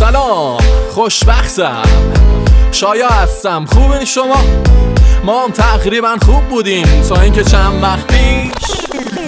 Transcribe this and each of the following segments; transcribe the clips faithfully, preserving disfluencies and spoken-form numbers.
سلام، خوشبختم، شایا هستم. خوبین شما؟ ما هم تقریبا خوب بودیم تا اینکه چند وقت پیش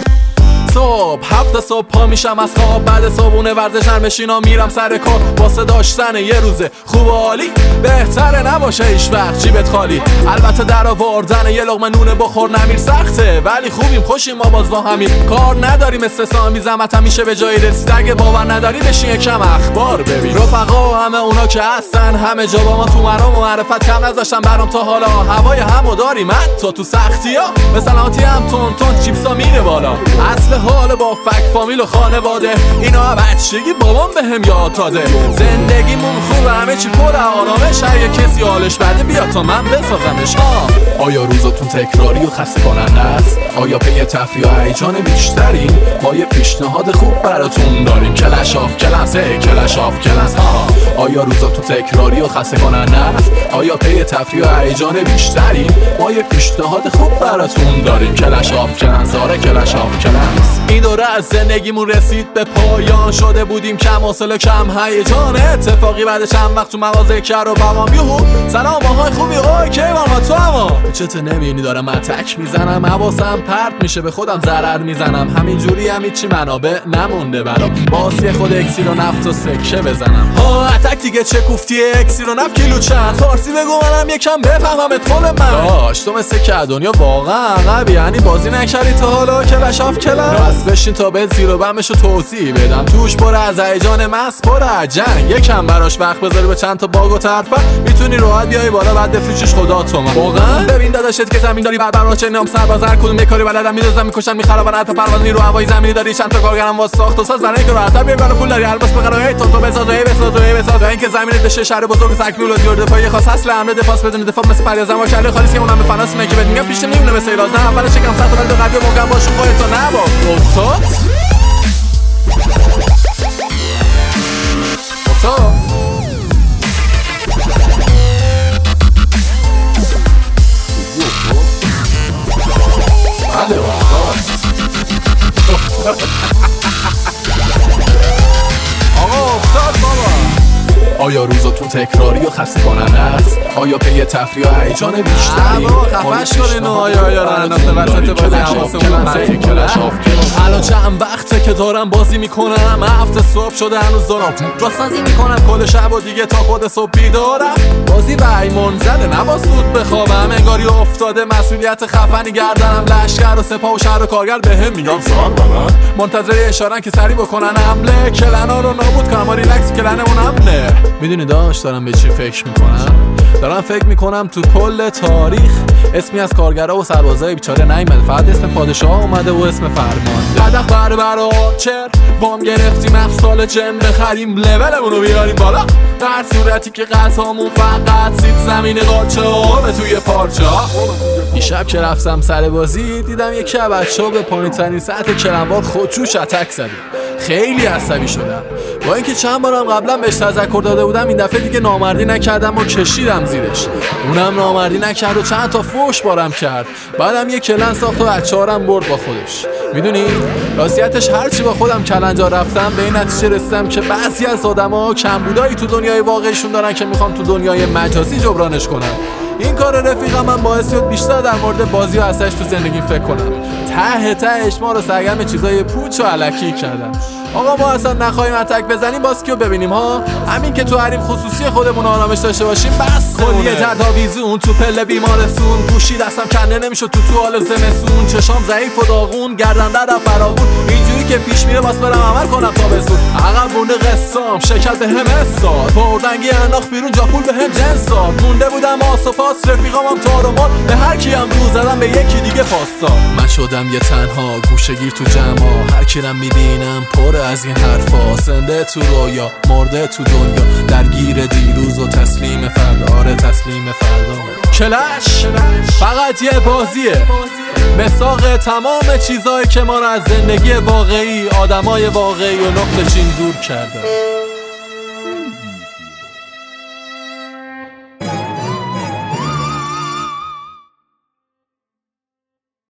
صبح هفت صبح پا میشم از خواب، بعد صبحونه ورزشم بشینم میرم سر کار واسه داشتن یه روز خوب و عالی. بهتره نباشه هیچ وقت جیبت خالی، البته در آوردن یه لقمه نون بخور نمیر سخته، ولی خوبیم خوشیم ما باز با همین. کار نداریم استثنا بی زحمت همیشه به جایی رسید. اگه باور نداری بشین یکم اخبار ببین. رفقا و همه اونا که هستن همه جا با ما تو مرام و معرفت کم نذاشتن برام تا حالا. هوای همو داریم حتی تو سختی ها، به سلامتی هم تون تون چیپسا میره بالا. اصل حال با فک فامیل و خانواده اینا بچگی بابام بهم یاد داده. زندگیمون خوبه همه چی پر آرامش، اگه کسی حالش بده بیا تا من بسازمش. ها آیا روزاتون تکراری و خسته کننده است؟ آیا پی تفریح و هیجان بیشتری؟ ما یه پیشنهاد خوب براتون داریم، کلش آف کلاس. کلش آف کلاس. ها آیا روزاتون تکراری و خسته کننده است؟ آیا پی تفریح و هیجان بیشتری؟ ما یه پیشنهاد خوب براتون داریم، کلش آف کلاس. آره کلش آف کلاس. این دوره از زندگیمون رسید به پایان، شده بودیم کم حوصله کم هیجان. اتفاقی بعد چند وقت تو مغازه کر و بقام یهو سلام آهای خوبی اوکی ماما تو اما چته نمیبینی دارم من تک میزنم، حواسم پرت میشه به خودم ضرر میزنم. همینجوری هم هیچی منابع نمونده برام، باسی خود اکسیر و نفت و سکه بزنم. ها اتک دیگه چه کوفتی اکسیر و نفت کیلو چند؟ فارسی بگو منم یکم بفهمم ادخل من. داش تو مثل که دنیا واقعا عقبی، یعنی بازی نکردی تا حالا کلش آف کلاس؟ بشین تا به زیر و بمشو توضیح بدم، توش پر از هیجان مست پر از جنگ. یکم براش وقت بذاری به چند تا باگ و ترفا میتونی راحت بیای بالا بعد بفروشیش خدا تو من. واقعا ببین داداشت که زمین داری بعد براش نام سرباز هر کدوم یه کاری بلدن میدوزن میکشن میخرابن، حتی پروازی رو هوای زمینی داری چند تا کارگرم واسه ساخت و ساز برای اینکه راحت‌تر بیای بالا پول داری الباس بقرای تو تو بساز و بساز و بساز اینکه زمینت بشه شهر بزرگ سکلول و زیاد پای خاص اصل حمله دفاع بدون دفاع مثل فریاد زمان کله خالیس که اونم به فناس میگه بهت میگم پیش نمیونه مثل ایراز. نه اولش یکم سخت ولی قلب موقع باش خودت نبا افتاد افتاد بله آقا افتاد بابا. آیا روزاتون تکراری و خسته کننده است؟ آیا پی تفریح و هیجان بیشتری؟ بابا خفش کنین و آیا آیا رنافته وسط بازی حواسمون پرته. الان چند وقته که دارم بازی میکنم، هفته صبح شده هنوز دارم جاسازی میکنم کل شب و دیگه تا خود صبح بیدارم. بازی به ایمون زده نباز زود بخوابم، انگاری افتاده مسئولیت خفنی گردنم. لشکر و سپاه و شهر و کارگر بهم میگم سال بلد، منتظری اشارن که سری بکنن حمله. کلنا رو نابود کنم و ریلکس کلنمون امنه. میدونی داش دارم به چی فکر میکنم؟ دارم فکر میکنم تو کل تاریخ اسمی از کارگرها و سربازای بیچاره نیومده، فقط اسم پادشاه اومده و اسم فرمانده. قدق بر برا چر وام گرفتیم افسال جن بخریم لولمون رو بیاریم بالا، در صورتی که غذامون فقط سیب زمین قاچه آبه توی پارچه. دیشب که رفتم سر بازی دیدم یکی از بچه‌ها به پایین‌ترین سطح کلنوار خودجوش اتک زده. خیلی عصبی شدم، با اینکه چند بارم قبلا بهش تذکر داده بودم. این دفعه دیگه نامردی نکردم و کشیدم زیرش، اونم نامردی نکرد و چند تا فوش بارم کرد. بعدم یه کلن ساخت و بچه‌هارم برد با خودش. میدونی راستیتش هرچی با خودم کلنجا رفتم به این نتیجه رسیدم که بعضی از آدما کمبودایی تو دنیای واقعیشون دارن که میخوام تو دنیای مجازی جبرانش کنم. این کار رفیقم من باعث شد بیشتر در مورد بازی و اثرش تو زندگی فکر کنم. ته تهش ما رو سرگرم چیزای پوچ و الکی کردن. آقا ما اصلا نخواهیم اتک بزنیم باز کیو ببینیم ها؟ همین که تو حریم خصوصی خودمون آرامش داشته باشیم بس. کلیه تداویزون تو پله بیمارستون، گوشی دستم کنده نمیشد تو تو حال زمستون، چشام ضعیف و داغون گردن در فراغون، اینجوری که پیش میره واسه برم عمل کنم تا بسون. عقب مونده قسام شکل به هم استاد، بردنگی انداخت بیرون جا پول به هم جنس داد. مونده بودم آسفاس رفیقام هم تار و مار، به هر کی هم دو زدم به یکی دیگه پاستا. من شدم یه تنها گوشه‌گیر تو جمع، هر کیرم میبینم پر از این حرفا، زنده تو رویا مرده تو دنیا، درگیر دیروز و تسلیم فردا. آره تسلیم فردا. کلش فقط یه بازیه، مساق تمام چیزایی که ما رو از زندگی واقعی، آدمای واقعی و نقطه چین دور کرده.